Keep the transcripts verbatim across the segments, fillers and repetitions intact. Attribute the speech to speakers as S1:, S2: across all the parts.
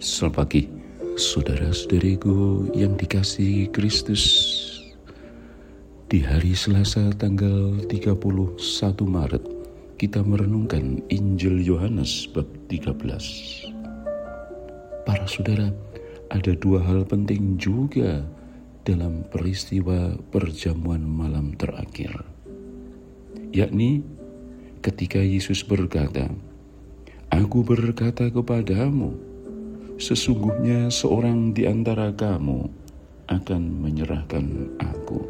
S1: Selamat pagi, saudara-saudariku yang dikasihi Kristus. Di hari Selasa tanggal tiga puluh satu Maret, kita merenungkan Injil Yohanes bab tiga belas. Para saudara, ada dua hal penting juga dalam peristiwa perjamuan malam terakhir, yakni ketika Yesus berkata, "Aku berkata kepadamu, sesungguhnya seorang di antara kamu akan menyerahkan aku."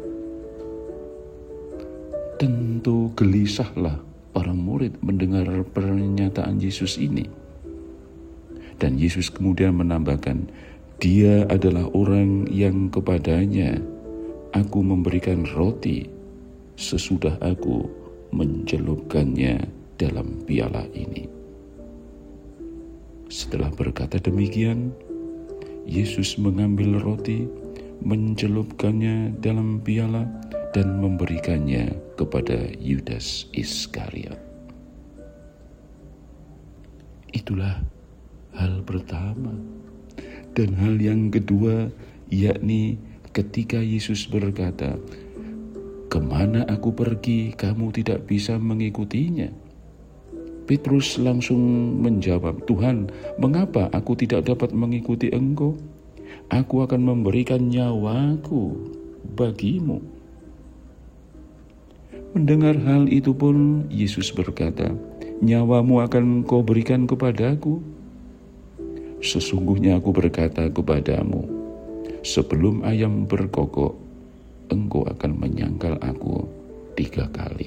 S1: Tentu gelisahlah para murid mendengar pernyataan Yesus ini. Dan Yesus kemudian menambahkan, "Dia adalah orang yang kepadanya aku memberikan roti sesudah aku mencelupkannya dalam piala ini." Setelah berkata demikian, Yesus mengambil roti, mencelupkannya dalam piala, dan memberikannya kepada Yudas Iskariot. Itulah hal pertama. Dan hal yang kedua, yakni ketika Yesus berkata, "Kemana aku pergi, kamu tidak bisa mengikutinya." Petrus langsung menjawab, "Tuhan, mengapa aku tidak dapat mengikuti Engkau? Aku akan memberikan nyawaku bagimu." Mendengar hal itu pun Yesus berkata, "Nyawamu akan kau berikan kepadaku? Sesungguhnya aku berkata kepadamu, sebelum ayam berkokok, engkau akan menyangkal aku tiga kali."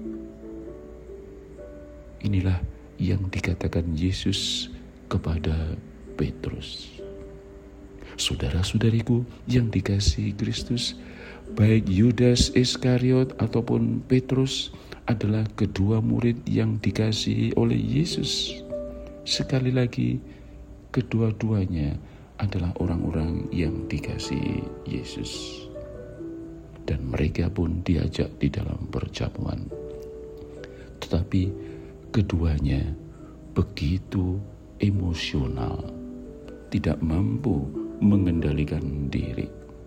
S1: Inilah yang dikatakan Yesus kepada Petrus. Saudara-saudariku yang dikasihi Kristus, baik Yudas Iskariot ataupun Petrus adalah kedua murid yang dikasihi oleh Yesus. Sekali lagi, kedua-duanya adalah orang-orang yang dikasihi Yesus. Dan mereka pun diajak di dalam perjamuan. Tetapi keduanya begitu emosional, tidak mampu mengendalikan diri.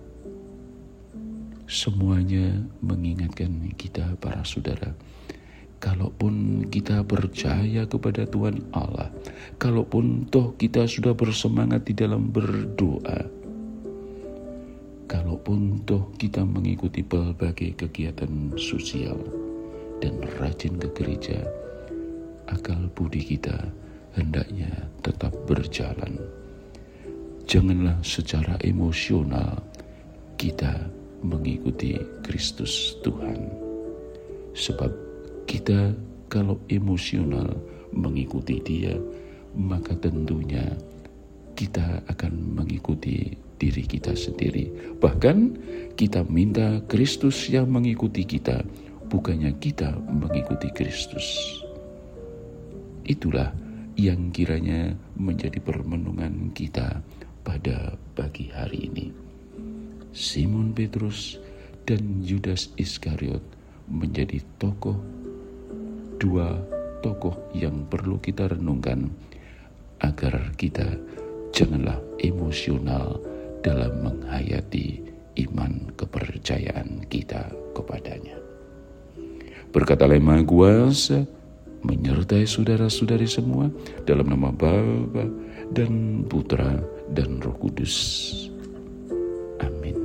S1: Semuanya mengingatkan kita para saudara, kalaupun kita percaya kepada Tuhan Allah, kalaupun toh kita sudah bersemangat di dalam berdoa, kalaupun toh kita mengikuti berbagai kegiatan sosial dan rajin ke gereja, akal budi kita hendaknya tetap berjalan. Janganlah secara emosional kita mengikuti Kristus Tuhan. Sebab kita kalau emosional mengikuti Dia, maka tentunya kita akan mengikuti diri kita sendiri. Bahkan kita minta Kristus yang mengikuti kita, bukannya kita mengikuti Kristus. Itulah yang kiranya menjadi permenungan kita pada pagi hari ini. Simon Petrus dan Yudas Iskariot menjadi tokoh, dua tokoh yang perlu kita renungkan agar kita janganlah emosional dalam menghayati iman kepercayaan kita kepadanya. Berkatalah Maha Kuasa menyertai saudara-saudari semua dalam nama Bapa dan Putra dan Roh Kudus. Amin.